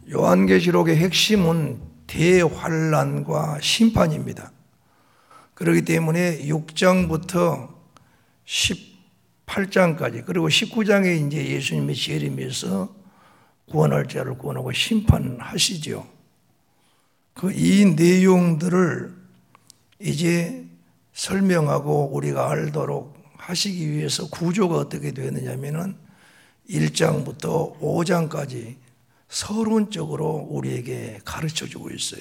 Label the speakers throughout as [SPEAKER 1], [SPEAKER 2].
[SPEAKER 1] 요한계시록의 핵심은 대환란과 심판입니다. 그렇기 때문에 6장부터 18장까지 그리고 19장에 이제 예수님이 재림해서 구원할 자를 구원하고 심판하시죠. 이 내용들을 이제 설명하고 우리가 알도록 하시기 위해서 구조가 어떻게 되느냐면은 1장부터 5장까지 서론적으로 우리에게 가르쳐 주고 있어요.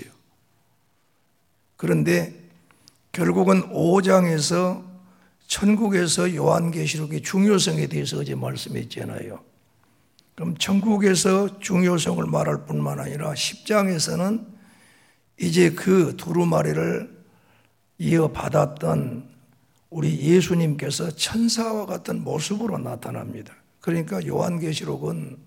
[SPEAKER 1] 그런데 결국은 5장에서 천국에서 요한계시록의 중요성에 대해서 어제 말씀했잖아요. 그럼 천국에서 중요성을 말할 뿐만 아니라 10장에서는 이제 그 두루마리를 이어받았던 우리 예수님께서 천사와 같은 모습으로 나타납니다. 그러니까 요한계시록은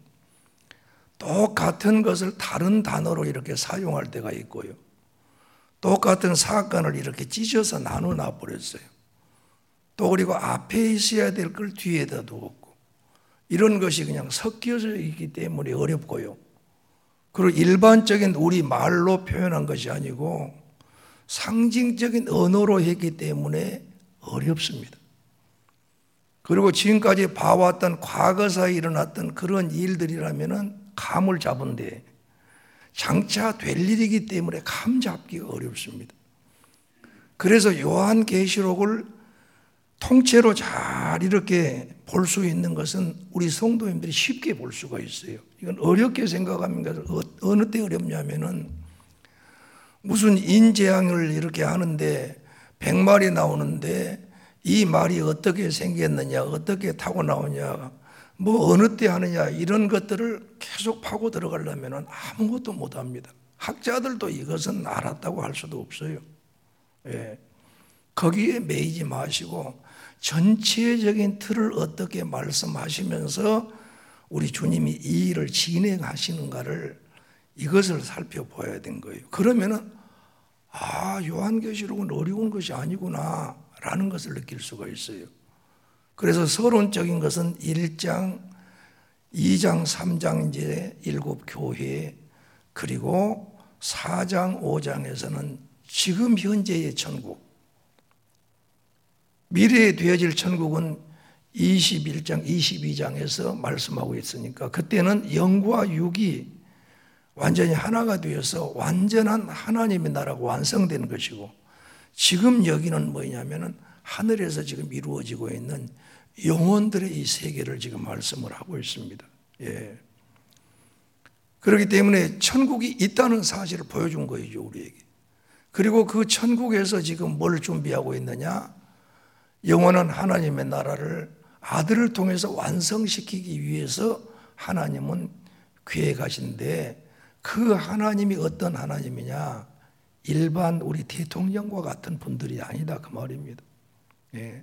[SPEAKER 1] 똑같은 것을 다른 단어로 이렇게 사용할 때가 있고요. 똑같은 사건을 이렇게 찢어서 나눠 버렸어요. 또 그리고 앞에 있어야 될 걸 뒤에다 두었고, 이런 것이 그냥 섞여져 있기 때문에 어렵고요. 그리고 일반적인 우리 말로 표현한 것이 아니고 상징적인 언어로 했기 때문에 어렵습니다. 그리고 지금까지 봐왔던 과거사에 일어났던 그런 일들이라면은 감을 잡은데 장차 될 일이기 때문에 감 잡기가 어렵습니다. 그래서 요한계시록을 통째로 잘 이렇게 볼 수 있는 것은 우리 성도님들이 쉽게 볼 수가 있어요. 이건 어렵게 생각합니다. 어느 때 어렵냐면은 무슨 인재양을 이렇게 하는데 100마리 나오는데 이 말이 어떻게 생겼느냐, 어떻게 타고 나오냐, 뭐 어느 때 하느냐, 이런 것들을 계속 파고 들어가려면 아무것도 못합니다. 학자들도 이것은 알았다고 할 수도 없어요. 예. 거기에 매이지 마시고 전체적인 틀을 어떻게 말씀하시면서 우리 주님이 이 일을 진행하시는가를 이것을 살펴봐야 된 거예요. 그러면은 요한계시록은 어려운 것이 아니구나 라는 것을 느낄 수가 있어요. 그래서 서론적인 것은 1장, 2장, 3장 이제 7교회, 그리고 4장, 5장에서는 지금 현재의 천국, 미래에 되어질 천국은 21장, 22장에서 말씀하고 있으니까 그때는 영과 육이 완전히 하나가 되어서 완전한 하나님의 나라가 완성되는 것이고, 지금 여기는 뭐냐면은 하늘에서 지금 이루어지고 있는 영혼들의 이 세계를 지금 말씀을 하고 있습니다. 예. 그렇기 때문에 천국이 있다는 사실을 보여준 거죠, 우리에게. 그리고 그 천국에서 지금 뭘 준비하고 있느냐? 영원한 하나님의 나라를 아들을 통해서 완성시키기 위해서 하나님은 계획하신데, 그 하나님이 어떤 하나님이냐? 일반 우리 대통령과 같은 분들이 아니다 그 말입니다. 예.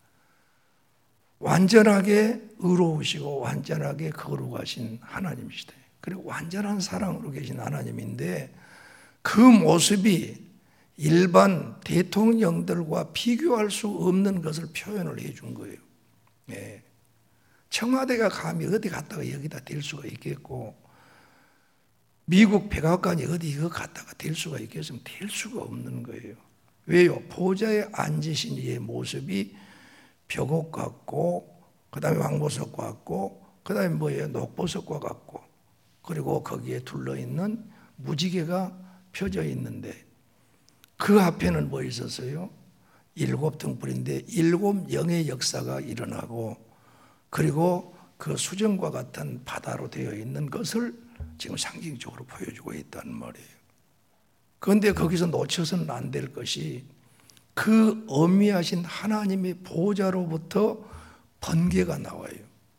[SPEAKER 1] 완전하게 의로우시고 완전하게 거룩하신 하나님이시다. 그리고 완전한 사랑으로 계신 하나님인데 그 모습이 일반 대통령들과 비교할 수 없는 것을 표현을 해준 거예요. 예. 청와대가 감히 어디 갔다가 여기다 댈 수가 있겠고, 미국 백악관이 어디 이거 갔다가 댈 수가 있겠으면 될 수가 없는 거예요. 왜요? 보좌에 앉으신 이의 모습이 벽옥 같고, 그 다음에 왕보석 같고, 그 다음에 뭐예요? 녹보석과 같고, 그리고 거기에 둘러있는 무지개가 펴져 있는데 그 앞에는 뭐 있었어요? 7 등불인데 7 영의 역사가 일어나고, 그리고 그 수정과 같은 바다로 되어 있는 것을 지금 상징적으로 보여주고 있다는 말이에요. 그런데 거기서 놓쳐서는 안 될 것이 그 어미하신 하나님의 보좌로부터 번개가 나와요.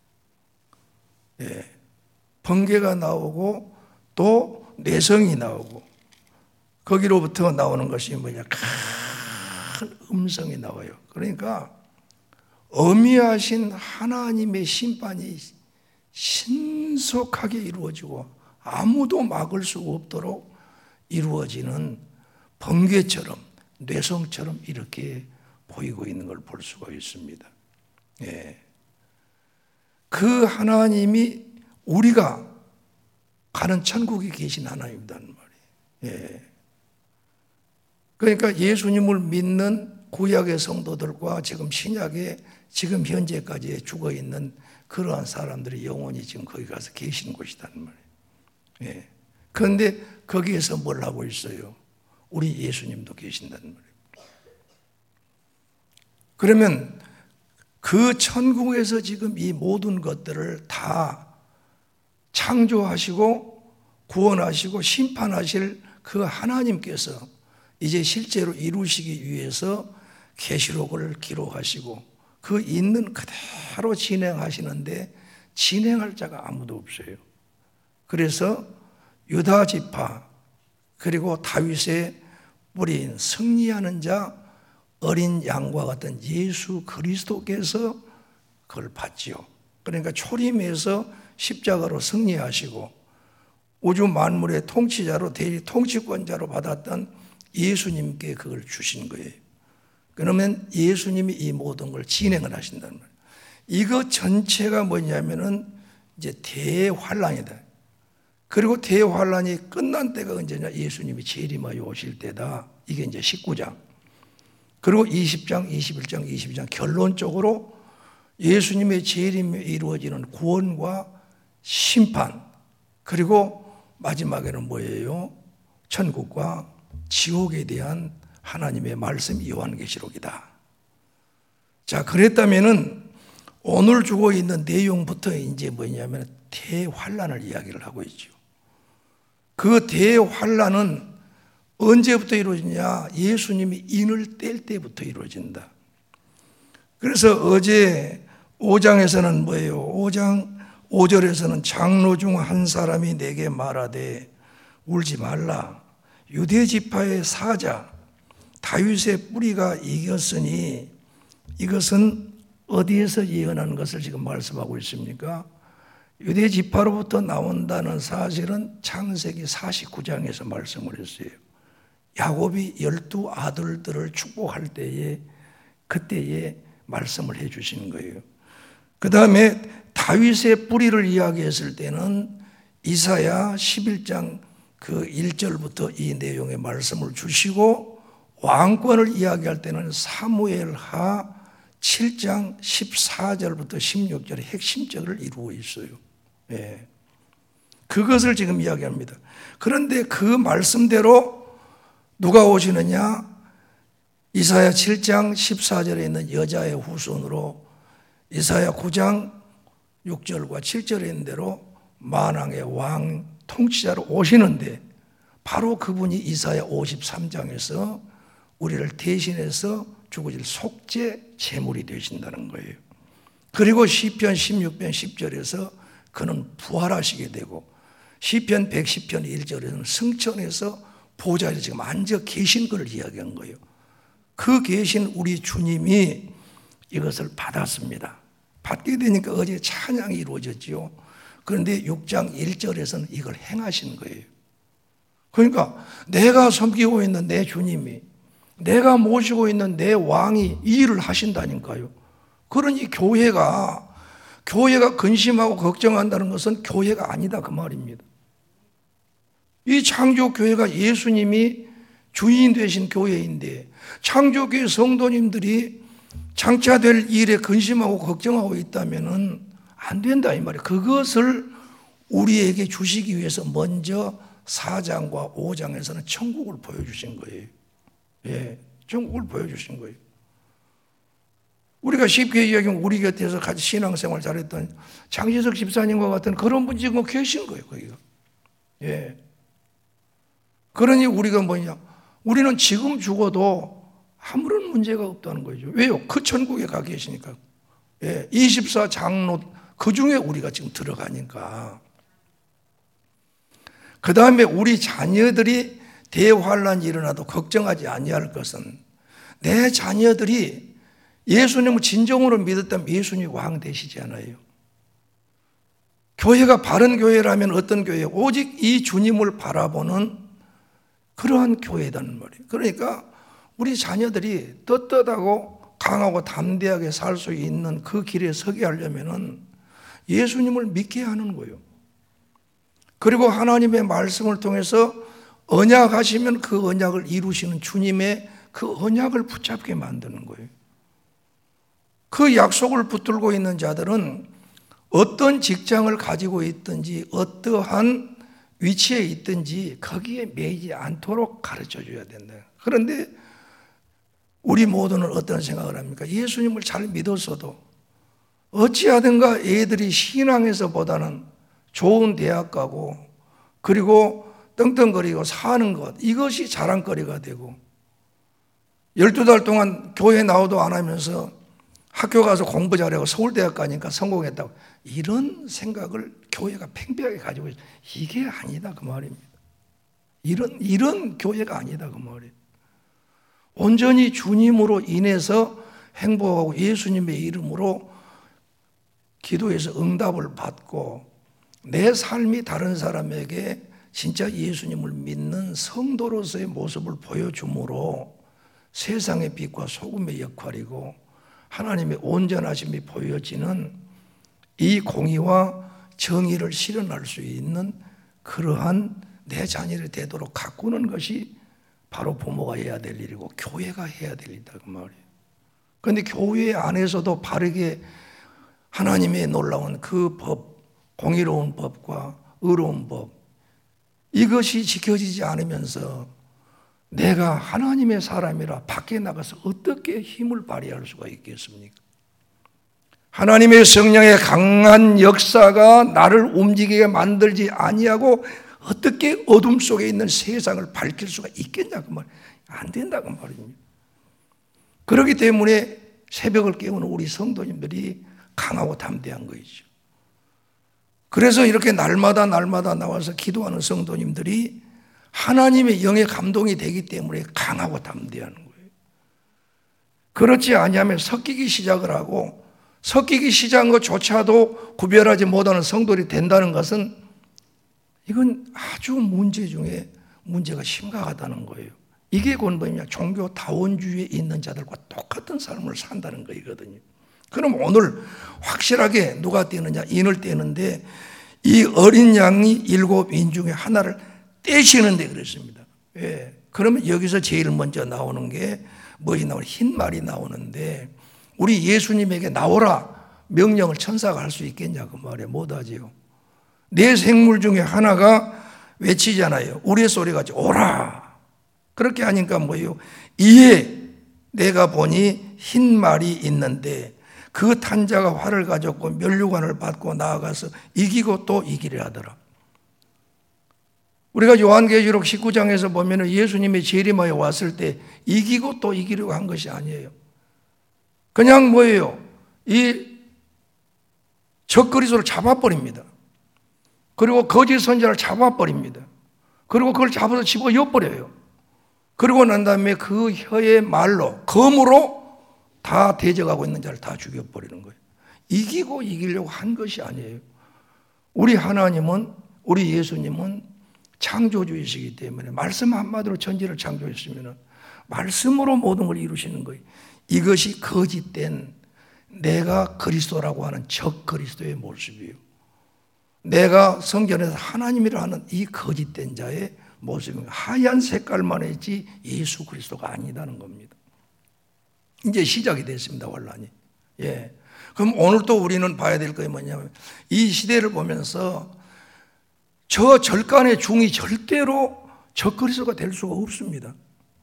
[SPEAKER 1] 예. 번개가 나오고 또 내성이 나오고, 거기로부터 나오는 것이 뭐냐? 큰 음성이 나와요. 그러니까 어미하신 하나님의 심판이 신속하게 이루어지고 아무도 막을 수 없도록 이루어지는 번개처럼, 뇌성처럼 이렇게 보이고 있는 걸 볼 수가 있습니다. 예. 그 하나님이 우리가 가는 천국에 계신 하나님이란 말이에요. 예. 그러니까 예수님을 믿는 구약의 성도들과 지금 신약에 지금 현재까지 죽어 있는 그러한 사람들이 영원히 지금 거기 가서 계신 곳이란 말이에요. 예. 그런데 거기에서 뭘 하고 있어요? 우리 예수님도 계신다는 말이에요. 그러면 그 천국에서 지금 이 모든 것들을 다 창조하시고 구원하시고 심판하실 그 하나님께서 이제 실제로 이루시기 위해서 계시록을 기록하시고 그 있는 그대로 진행하시는데 진행할 자가 아무도 없어요. 그래서 유다 지파 그리고 다윗의 뿌리인 승리하는 자 어린 양과 같은 예수 그리스도께서 그걸 받지요. 그러니까 초림에서 십자가로 승리하시고 우주 만물의 통치자로 대리 통치권자로 받았던 예수님께 그걸 주신 거예요. 그러면 예수님이 이 모든 걸 진행을 하신다는 말이에요. 이거 전체가 뭐냐면은 이제 대환란이다. 그리고 대환란이 끝난 때가 언제냐? 예수님이 재림하여 오실 때다. 이게 이제 19장. 그리고 20장, 21장, 22장 결론적으로 예수님의 재림에 이루어지는 구원과 심판 그리고 마지막에는 뭐예요? 천국과 지옥에 대한 하나님의 말씀 요한계시록이다. 자, 그랬다면은 오늘 주고 있는 내용부터 이제 뭐냐면 대환란을 이야기를 하고 있죠. 그 대환란은 언제부터 이루어지냐? 예수님이 인을 뗄 때부터 이루어진다. 그래서 어제 5장에서는 뭐예요? 5장 5절에서는 장로 중 한 사람이 내게 말하되 울지 말라. 유대 지파의 사자 다윗의 뿌리가 이겼으니 이것은 어디에서 예언하는 것을 지금 말씀하고 있습니까? 유대 지파로부터 나온다는 사실은 창세기 49장에서 말씀을 했어요. 야곱이 12 아들들을 축복할 때에 그때에 말씀을 해 주시는 거예요. 그 다음에 다윗의 뿌리를 이야기했을 때는 이사야 11장 그 1절부터 이 내용의 말씀을 주시고 왕권을 이야기할 때는 사무엘하 7장 14절부터 16절의 핵심적을 이루고 있어요. 예. 그것을 지금 이야기합니다. 그런데 그 말씀대로 누가 오시느냐? 이사야 7장 14절에 있는 여자의 후손으로 이사야 9장 6절과 7절에 있는 대로 만왕의 왕 통치자로 오시는데 바로 그분이 이사야 53장에서 우리를 대신해서 죽어질 속죄 제물이 되신다는 거예요. 그리고 시편 16편 10절에서 그는 부활하시게 되고 시편 110편 1절에서는 승천해서 보좌에 지금 앉아 계신 것을 이야기한 거예요. 그 계신 우리 주님이 이것을 받았습니다. 받게 되니까 어제 찬양이 이루어졌지요. 그런데 6장 1절에서는 이걸 행하신 거예요. 그러니까 내가 섬기고 있는 내 주님이 내가 모시고 있는 내 왕이 이 일을 하신다니까요. 그러니 교회가 근심하고 걱정한다는 것은 교회가 아니다 그 말입니다. 이 창조교회가 예수님이 주인 되신 교회인데 창조교회 성도님들이 장차될 일에 근심하고 걱정하고 있다면 안 된다 이 말이에요. 그것을 우리에게 주시기 위해서 먼저 4장과 5장에서는 천국을 보여주신 거예요. 예, 천국을 보여주신 거예요. 우리가 쉽게 이야기하면 우리 곁에서 같이 신앙생활 잘했던 장시석 집사님과 같은 그런 분이 지금 계신 거예요, 거기가. 예. 그러니 우리가 뭐냐? 우리는 지금 죽어도 아무런 문제가 없다는 거죠. 왜요? 그 천국에 가 계시니까. 예, 24장로 그 중에 우리가 지금 들어가니까. 그 다음에 우리 자녀들이 대환란이 일어나도 걱정하지 아니할 것은 내 자녀들이 예수님을 진정으로 믿었다면 예수님이 왕 되시잖아요. 교회가 바른 교회라면 어떤 교회예요? 오직 이 주님을 바라보는 그러한 교회라는 말이에요. 그러니까 우리 자녀들이 떳떳하고 강하고 담대하게 살 수 있는 그 길에 서게 하려면 예수님을 믿게 하는 거예요. 그리고 하나님의 말씀을 통해서 언약하시면 그 언약을 이루시는 주님의 그 언약을 붙잡게 만드는 거예요. 그 약속을 붙들고 있는 자들은 어떤 직장을 가지고 있든지 어떠한 위치에 있든지 거기에 매이지 않도록 가르쳐 줘야 된다. 그런데 우리 모두는 어떤 생각을 합니까? 예수님을 잘 믿었어도 어찌하든가 애들이 신앙에서보다는 좋은 대학 가고 그리고 떵떵거리고 사는 것, 이것이 자랑거리가 되고 12달 동안 교회 나오도 안 하면서 학교 가서 공부 잘하고 서울대학 가니까 성공했다고, 이런 생각을 교회가 팽배하게 가지고 있어요. 이게 아니다 그 말입니다. 이런 교회가 아니다 그 말이에요. 온전히 주님으로 인해서 행복하고 예수님의 이름으로 기도해서 응답을 받고 내 삶이 다른 사람에게 진짜 예수님을 믿는 성도로서의 모습을 보여줌으로 세상의 빛과 소금의 역할이고 하나님의 온전하심이 보여지는 이 공의와 정의를 실현할 수 있는 그러한 내 자녀를 되도록 가꾸는 것이 바로 부모가 해야 될 일이고 교회가 해야 될 일이다 그 말이에요. 그런데 교회 안에서도 바르게 하나님의 놀라운 그 법, 공의로운 법과 의로운 법, 이것이 지켜지지 않으면서 내가 하나님의 사람이라 밖에 나가서 어떻게 힘을 발휘할 수가 있겠습니까? 하나님의 성령의 강한 역사가 나를 움직이게 만들지 아니하고 어떻게 어둠 속에 있는 세상을 밝힐 수가 있겠냐 그 말, 안 된다 그 말입니다. 그렇기 때문에 새벽을 깨우는 우리 성도님들이 강하고 담대한 것이죠. 그래서 이렇게 날마다 나와서 기도하는 성도님들이 하나님의 영의 감동이 되기 때문에 강하고 담대한 거예요. 그렇지 아니하면 섞이기 시작을 하고 섞이기 시작한 것조차도 구별하지 못하는 성도들이 된다는 것은 이건 아주 문제 중에 문제가 심각하다는 거예요. 이게 뭐냐, 종교 다원주의에 있는 자들과 똑같은 삶을 산다는 거거든요. 그럼 오늘 확실하게 누가 떼느냐, 인을 떼는데 이 어린 양이 7인 중에 하나를 떼시는데 그랬습니다. 왜? 그러면 여기서 제일 먼저 나오는 게 무엇이 나오냐, 흰 말이 나오는데 우리 예수님에게 나오라 명령을 천사가 할 수 있겠냐 그 말에 못하지요. 네 생물 중에 하나가 외치잖아요. 우리의 소리가 오라. 그렇게 하니까 뭐예요? 이에 내가 보니 흰 말이 있는데 그 탄자가 활을 가졌고 면류관을 받고 나아가서 이기고 또 이기려 하더라. 우리가 요한계시록 19장에서 보면 예수님의 재림하에 왔을 때 이기고 또 이기려고 한 것이 아니에요. 그냥 뭐예요? 이 적그리스도를 잡아버립니다. 그리고 거짓 선지자를 잡아버립니다. 그리고 그걸 잡아서 집어넣어버려요. 그러고 난 다음에 그 혀의 말로, 검으로 다 대적하고 있는 자를 다 죽여버리는 거예요. 이기고 이기려고 한 것이 아니에요. 우리 하나님은, 우리 예수님은 창조주이시기 때문에 말씀 한마디로 천지를 창조했으면 말씀으로 모든 걸 이루시는 거예요. 이것이 거짓된 내가 그리스도라고 하는 적 그리스도의 모습이에요. 내가 성경에서 하나님이라 하는 이 거짓된 자의 모습은 하얀 색깔만 했지 예수 그리스도가 아니다는 겁니다. 이제 시작이 됐습니다, 혼란이. 예. 그럼 오늘 또 우리는 봐야 될 것이 뭐냐면 이 시대를 보면서 저 절간의 중이 절대로 적 그리스도가 될 수가 없습니다.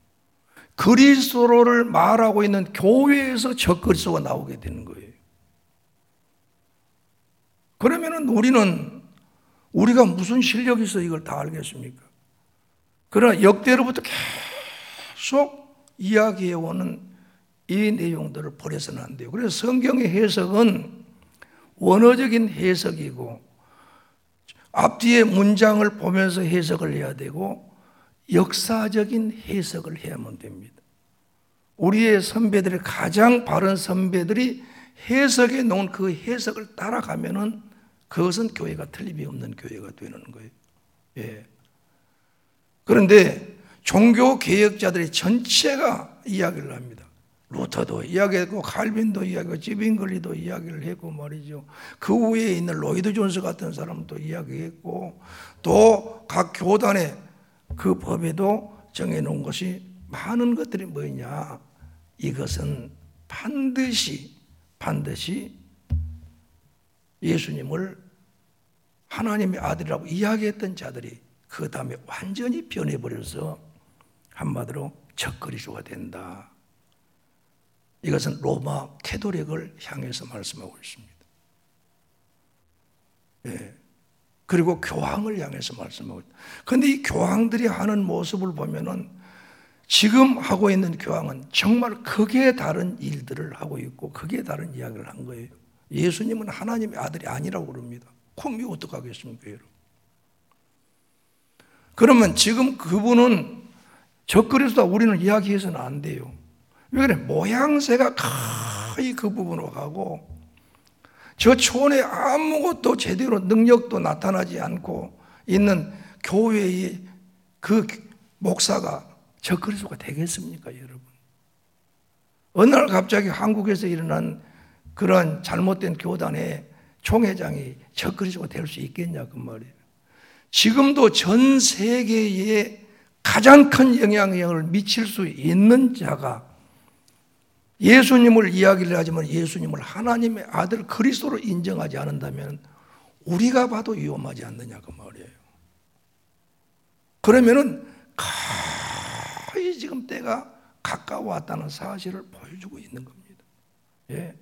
[SPEAKER 1] 그리스도를 말하고 있는 교회에서 적 그리스도가 나오게 되는 거예요. 그러면은 우리가 무슨 실력이 있어 이걸 다 알겠습니까? 그러나 역대로부터 계속 이야기해오는 이 내용들을 버려서는 안 돼요. 그래서 성경의 해석은 원어적인 해석이고 앞뒤의 문장을 보면서 해석을 해야 되고 역사적인 해석을 해야만 됩니다. 우리의 선배들이 가장 바른 선배들이 해석해 놓은 그 해석을 따라가면은 그것은 교회가 틀림이 없는 교회가 되는 거예요. 예. 그런데 종교 개혁자들의 전체가 이야기를 합니다. 루터도 이야기했고 칼빈도 이야기했고 지빙글리도 이야기를 했고 말이죠. 그 후에 있는 로이드 존스 같은 사람도 이야기했고 또 각 교단의 그 법에도 정해놓은 것이 많은 것들이 뭐냐, 이것은 반드시 예수님을 하나님의 아들이라고 이야기했던 자들이 그 다음에 완전히 변해버려서 한마디로 적그리스도가 된다. 이것은 로마 캐토릭을 향해서 말씀하고 있습니다. 예. 그리고 교황을 향해서 말씀하고 있다. 그런데 이 교황들이 하는 모습을 보면은 지금 하고 있는 교황은 정말 극에 다른 일들을 하고 있고 극에 다른 이야기를 한 거예요. 예수님은 하나님의 아들이 아니라고 그럽니다. 그럼 어떡하겠습니까, 여러분? 그러면 지금 그분은 적그리스도다 우리는 이야기해서는 안 돼요. 왜 그래? 모양새가 거의 그 부분으로 가고 저 초원에 아무것도 제대로 능력도 나타나지 않고 있는 교회의 그 목사가 적그리스도가 되겠습니까, 여러분? 어느 날 갑자기 한국에서 일어난 그런 잘못된 교단의 총회장이 적그리스도가 될 수 있겠냐 그 말이에요. 지금도 전 세계에 가장 큰 영향력을 미칠 수 있는 자가 예수님을 이야기를 하지만 예수님을 하나님의 아들 그리스도로 인정하지 않는다면 우리가 봐도 위험하지 않느냐 그 말이에요. 그러면은 거의 지금 때가 가까워왔다는 사실을 보여주고 있는 겁니다. 예.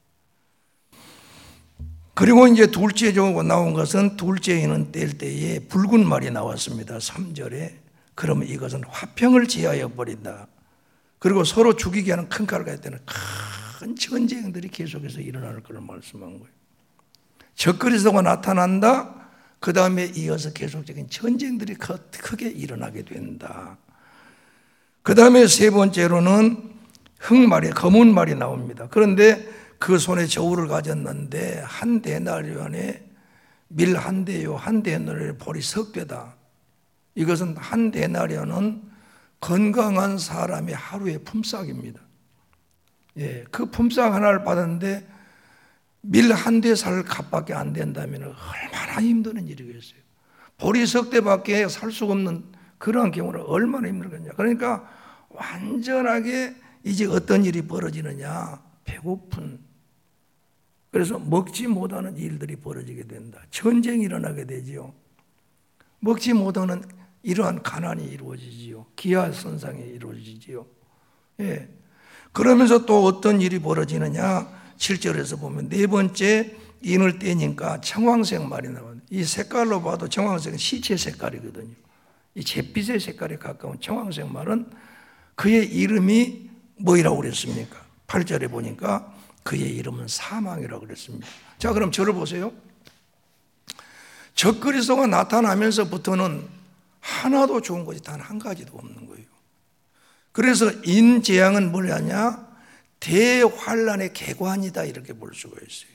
[SPEAKER 1] 그리고 이제 둘째로 나온 것은 둘째에는 뗄 때에 붉은 말이 나왔습니다. 3절에 그러면 이것은 화평을 제하여 버린다. 그리고 서로 죽이게 하는 큰 칼을 가질 때는 큰 전쟁들이 계속해서 일어날 것을 말씀한 거예요. 적그리스도가 나타난다. 그 다음에 이어서 계속적인 전쟁들이 크게 일어나게 된다. 그 다음에 세 번째로는 흑말이 검은 말이 나옵니다. 그런데 그 손에 저울을 가졌는데 한 데나리온에 밀 한 대요, 한 데나리온에 볼이 석 대다. 이것은 한 데나리온은 건강한 사람의 하루의 품삯입니다. 예, 그 품삯 하나를 받았는데 밀 한 대 살 값밖에 안 된다면 얼마나 힘든 일이겠어요. 볼이 석 대밖에 살 수가 없는 그러한 경우는 얼마나 힘들겠냐. 그러니까 완전하게 이제 어떤 일이 벌어지느냐, 배고픈, 그래서 먹지 못하는 일들이 벌어지게 된다. 전쟁이 일어나게 되지요. 먹지 못하는 이러한 가난이 이루어지지요. 기아선상이 이루어지지요. 예. 그러면서 또 어떤 일이 벌어지느냐, 7절에서 보면 네 번째 인을 떼니까 청황색 말이 나와요. 이 색깔로 봐도 청황색은 시체 색깔이거든요. 이 잿빛의 색깔에 가까운 청황색 말은 그의 이름이 뭐라고 그랬습니까? 8절에 보니까 그의 이름은 사망이라고 그랬습니다. 자, 그럼 저를 보세요. 적그리스도가 나타나면서부터는 하나도 좋은 것이 단 한 가지도 없는 거예요. 그래서 인재앙은 뭐냐냐? 대환란의 개관이다 이렇게 볼 수가 있어요.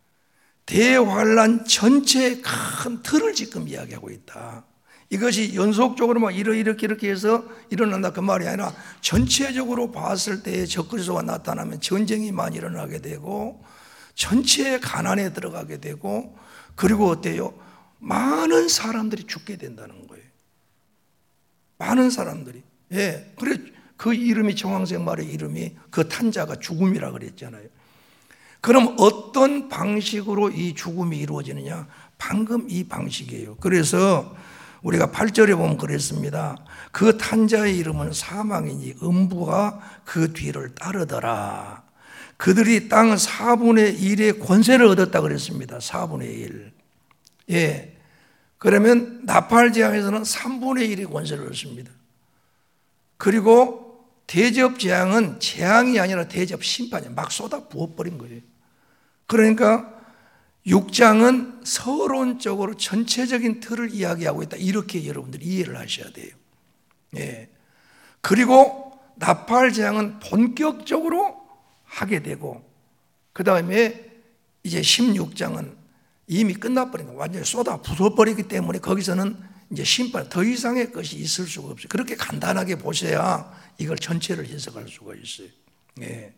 [SPEAKER 1] 대환란 전체의 큰 틀을 지금 이야기하고 있다. 이것이 연속적으로 막 이렇게 해서 일어난다 그 말이 아니라 전체적으로 봤을 때 적그리스도가 나타나면 전쟁이 많이 일어나게 되고 전체의 가난에 들어가게 되고 그리고 어때요? 많은 사람들이 죽게 된다는 거예요. 많은 사람들이. 예. 그래 그 이름이 청황색 말의 이름이 그 탄자가 죽음이라 그랬잖아요. 그럼 어떤 방식으로 이 죽음이 이루어지느냐? 방금 이 방식이에요. 그래서 우리가 8절에 보면 그랬습니다. 그 탄자의 이름은 사망이니 음부가 그 뒤를 따르더라. 그들이 땅 4분의 1의 권세를 얻었다 그랬습니다. 4분의 1. 예. 그러면 나팔 재앙에서는 3분의 1의 권세를 얻습니다. 그리고 대접 재앙은 재앙이 아니라 대접 심판이에요. 막 쏟아 부어버린 거예요. 그러니까 6장은 서론적으로 전체적인 틀을 이야기하고 있다. 이렇게 여러분들이 이해를 하셔야 돼요. 예. 그리고 나팔 재앙은 본격적으로 하게 되고 그 다음에 이제 16장은 이미 끝나버린 거예요. 완전히 쏟아 부어버리기 때문에 거기서는 이제 심판 더 이상의 것이 있을 수가 없어요. 그렇게 간단하게 보셔야 이걸 전체를 해석할 수가 있어요. 예.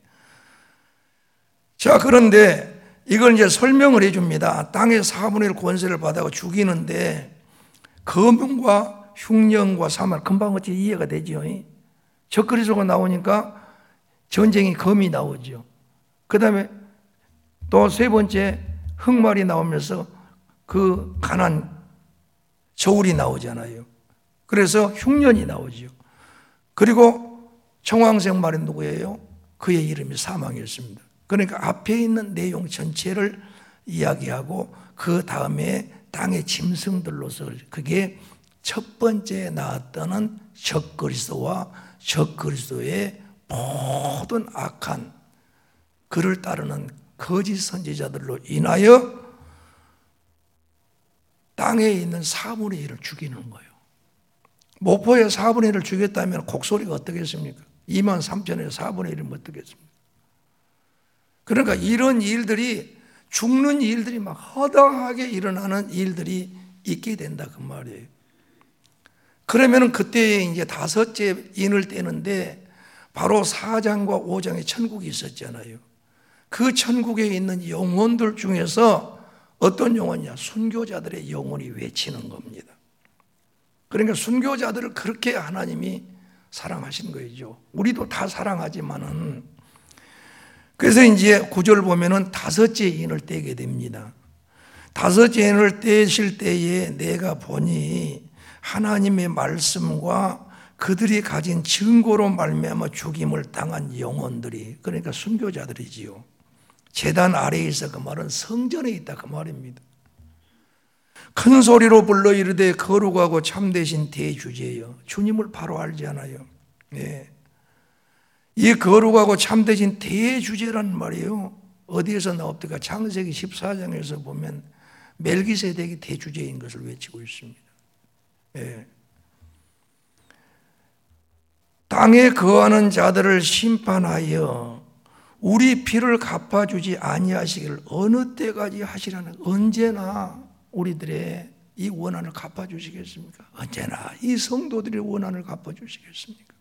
[SPEAKER 1] 자, 그런데 이걸 이제 설명을 해줍니다. 땅의 4분의 1 권세를 받아 죽이는데 검과 흉령과 사망, 금방 어찌 이해가 되죠. 적그리스도가 나오니까 전쟁이 검이 나오죠. 그 다음에 또 세 번째 흑말이 나오면서 그 가난 저울이 나오잖아요. 그래서 흉년이 나오죠. 그리고 청황색 말이 누구예요? 그의 이름이 사망이었습니다. 그러니까 앞에 있는 내용 전체를 이야기하고 그 다음에 땅의 짐승들로서 그게 첫 번째 나왔다는 적그리스도와 적그리스도의 모든 악한 그를 따르는 거짓 선지자들로 인하여 땅에 있는 4분의 1을 죽이는 거예요. 목포에 4분의 1을 죽였다면 곡소리가 어떻겠습니까? 2만 3천에 4분의 1이면 어떻겠습니까? 그러니까 이런 일들이 죽는 일들이 막 허다하게 일어나는 일들이 있게 된다 그 말이에요. 그러면은 그때 이제 다섯째 인을 떼는데 바로 4장과 5장에 천국이 있었잖아요. 그 천국에 있는 영혼들 중에서 어떤 영혼이냐? 순교자들의 영혼이 외치는 겁니다. 그러니까 순교자들을 그렇게 하나님이 사랑하신 거죠. 우리도 다 사랑하지만은 그래서 이제 9절 보면은 다섯째 인을 떼게 됩니다. 다섯째 인을 떼실 때에 내가 보니 하나님의 말씀과 그들이 가진 증거로 말미암아 죽임을 당한 영혼들이, 그러니까 순교자들이지요. 제단 아래에 있어 그 말은 성전에 있다 그 말입니다. 큰 소리로 불러 이르되 거룩하고 참되신 대주제여. 주님을 바로 알잖아요. 네. 이 거룩하고 참되신 대주제란 말이에요. 어디에서 나옵니까? 창세기 14장에서 보면 멜기세덱이 대주제인 것을 외치고 있습니다. 네. 땅에 거하는 자들을 심판하여 우리 피를 갚아주지 아니하시기를 어느 때까지 하시라는, 언제나 우리들의 이 원한을 갚아주시겠습니까? 언제나 이 성도들의 원한을 갚아주시겠습니까?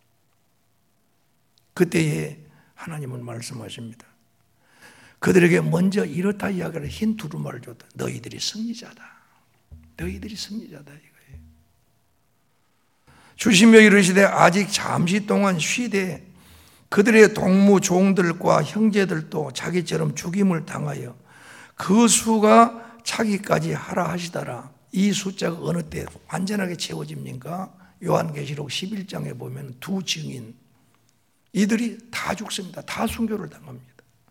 [SPEAKER 1] 그때에 하나님은 말씀하십니다. 그들에게 먼저 이렇다 이야기를 흰 두루마리를 줬다. 너희들이 승리자다. 너희들이 승리자다 이거예요. 주시며 이르시되 아직 잠시 동안 쉬되 그들의 동무 종들과 형제들도 자기처럼 죽임을 당하여 그 수가 차기까지 하라 하시더라. 이 숫자가 어느 때 완전하게 채워집니까? 요한계시록 11장에 보면 두 증인 이들이 다 죽습니다. 다 순교를 당합니다.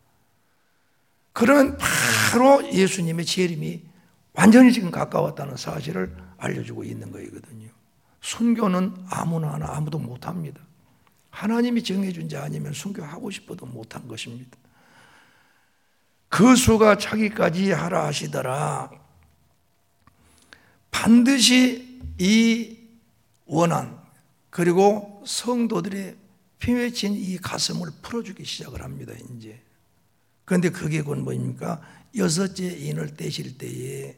[SPEAKER 1] 그러면 바로 예수님의 재림이 완전히 지금 가까웠다는 사실을 알려주고 있는 거거든요. 순교는 아무나 하나 아무도 못합니다. 하나님이 정해준 자 아니면 순교하고 싶어도 못한 것입니다. 그 수가 차기까지 하라 하시더라. 반드시 이 원한 그리고 성도들의 피 맺힌 이 가슴을 풀어주기 시작을 합니다. 이제 그런데 그게 곧 뭡니까? 여섯째 인을 떼실 때에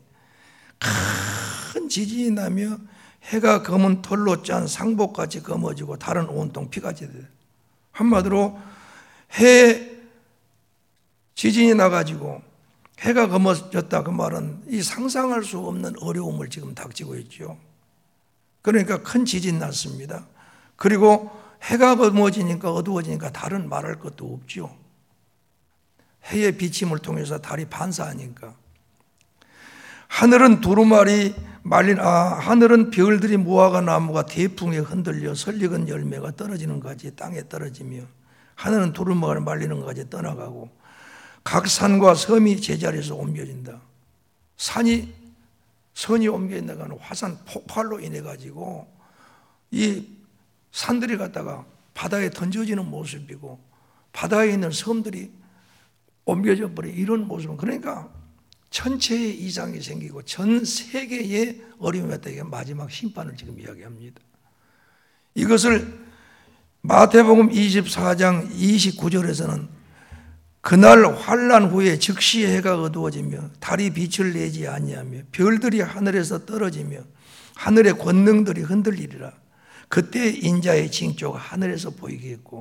[SPEAKER 1] 큰 지진이 나며 해가 검은 털로 짠 상복같이 검어지고 달은 온통 피같이 돼요. 한마디로 해 지진이 나가지고 해가 검어졌다 그 말은 이 상상할 수 없는 어려움을 지금 닥치고 있죠. 그러니까 큰 지진 났습니다. 그리고 해가 검어지니까 어두워지니까 달은 말할 것도 없죠. 해의 비침을 통해서 달이 반사하니까. 하늘은 두루마리 말린 하늘은 별들이 무화과 나무가 대풍에 흔들려 설익은 열매가 떨어지는 것까지 땅에 떨어지며 하늘은 두루마리 말리는 것까지 떠나가고 각 산과 섬이 제자리에서 옮겨진다. 선이 옮겨진다가는 화산 폭발로 인해 가지고 이 산들이 갔다가 바다에 던져지는 모습이고 바다에 있는 섬들이 옮겨져 버린 이런 모습은, 그러니까 천체의 이상이 생기고 전 세계의 어려움이 왔다. 이게 마지막 심판을 지금 이야기합니다. 이것을 마태복음 24장 29절에서는 그날 환난 후에 즉시 해가 어두워지며 달이 빛을 내지 아니하며 별들이 하늘에서 떨어지며 하늘의 권능들이 흔들리리라. 그때 인자의 징조가 하늘에서 보이겠고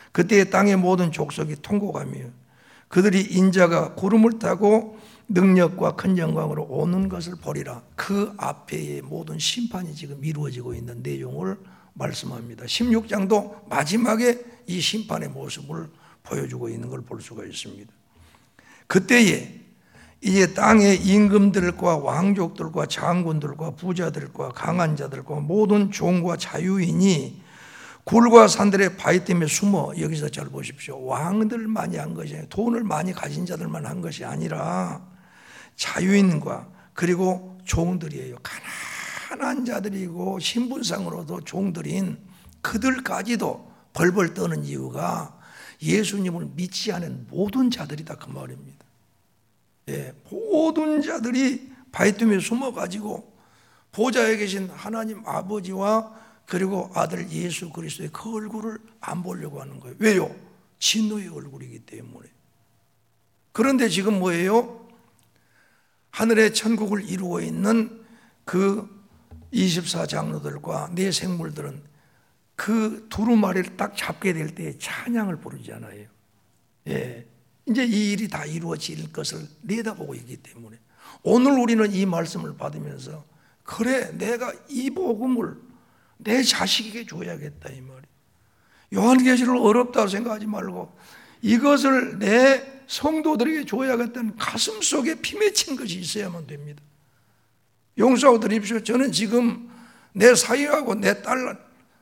[SPEAKER 1] 그때 땅의 모든 족속이 통곡하며 그들이 인자가 구름을 타고 능력과 큰 영광으로 오는 것을 보리라. 그 앞에의 모든 심판이 지금 이루어지고 있는 내용을 말씀합니다. 16장도 마지막에 이 심판의 모습을 보여주고 있는 걸 볼 수가 있습니다. 그때에 이제 땅의 임금들과 왕족들과 장군들과 부자들과 강한 자들과 모든 종과 자유인이 굴과 산들의 바위 때문에 숨어, 여기서 잘 보십시오. 왕들만이 한 것이 아니라 돈을 많이 가진 자들만 한 것이 아니라 자유인과 그리고 종들이에요. 가난한 자들이고 신분상으로도 종들인 그들까지도 벌벌 떠는 이유가 예수님을 믿지 않은 모든 자들이다 그 말입니다. 예, 모든 자들이 바위틈에 숨어가지고 보좌에 계신 하나님 아버지와 그리고 아들 예수 그리스도의 그 얼굴을 안 보려고 하는 거예요. 왜요? 진노의 얼굴이기 때문에. 그런데 지금 뭐예요? 하늘의 천국을 이루고 있는 그 24장로들과 네 생물들은 그 두루마리를 딱 잡게 될 때 찬양을 부르잖아요. 예, 이제 이 일이 다 이루어질 것을 내다보고 있기 때문에 오늘 우리는 이 말씀을 받으면서 그래, 내가 이 복음을 내 자식에게 줘야겠다 이 말이에요. 요한계시를 어렵다고 생각하지 말고 이것을 내 성도들에게 줘야겠다는 가슴 속에 피 맺힌 것이 있어야만 됩니다. 용서하고 드립시오. 저는 지금 내 사위하고 내 딸,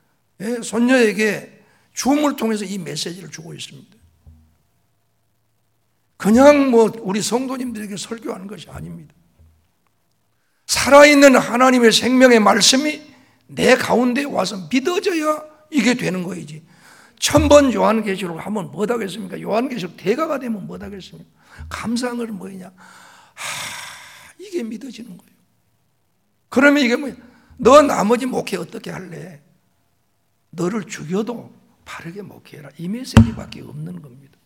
[SPEAKER 1] 손녀에게 줌을 통해서 이 메시지를 주고 있습니다. 그냥 뭐 우리 성도님들에게 설교하는 것이 아닙니다. 살아있는 하나님의 생명의 말씀이 내 가운데 와서 믿어져야 이게 되는 거이지. 1000번 요한계시록 하면 못하겠습니까? 요한계시록 대가가 되면 못하겠습니까? 감사한 건 뭐냐? 이게 믿어지는 거예요. 그러면 이게 뭐야? 너 나머지 목회 어떻게 할래? 너를 죽여도 바르게 목회해라. 이 메시지밖에 없는 겁니다.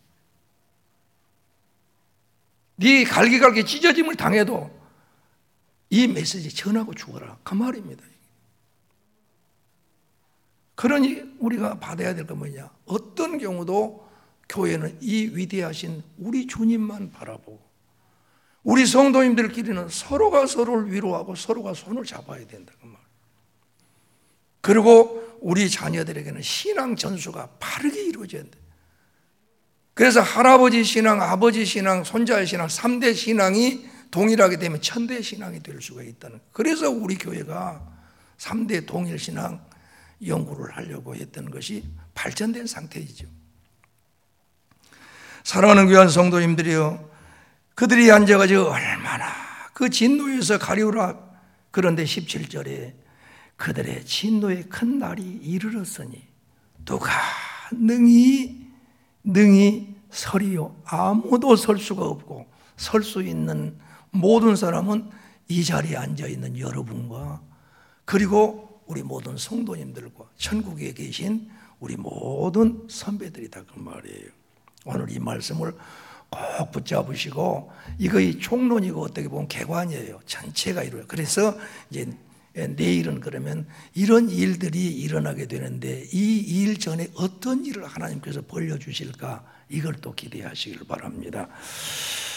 [SPEAKER 1] 네 갈기갈기 찢어짐을 당해도 이 메시지 전하고 죽어라. 그 말입니다. 그러니 우리가 받아야 될 건 뭐냐? 어떤 경우도 교회는 이 위대하신 우리 주님만 바라보고 우리 성도님들끼리는 서로가 서로를 위로하고 서로가 손을 잡아야 된다 그 말. 그리고 우리 자녀들에게는 신앙 전수가 바르게 이루어져야 된다. 그래서 할아버지 신앙, 아버지 신앙, 손자의 신앙 3대 신앙이 동일하게 되면 천대 신앙이 될 수가 있다는. 그래서 우리 교회가 3대 동일 신앙 연구를 하려고 했던 것이 발전된 상태이죠. 사랑하는 귀한 성도님들이요, 그들이 앉아가지고 얼마나 그 진노에서 가리우라. 그런데 17절에 그들의 진노의 큰 날이 이르렀으니 누가 능히 서리요. 아무도 설 수가 없고 설 수 있는 모든 사람은 이 자리에 앉아있는 여러분과 그리고 우리 모든 성도님들과 천국에 계신 우리 모든 선배들이다 그 말이에요. 오늘 이 말씀을 꼭 붙잡으시고 이거의 총론이고 어떻게 보면 개관이에요. 전체가 이루어요. 그래서 이제 내일은 그러면 이런 일들이 일어나게 되는데 이 일 전에 어떤 일을 하나님께서 벌려주실까 이걸 또 기대하시길 바랍니다.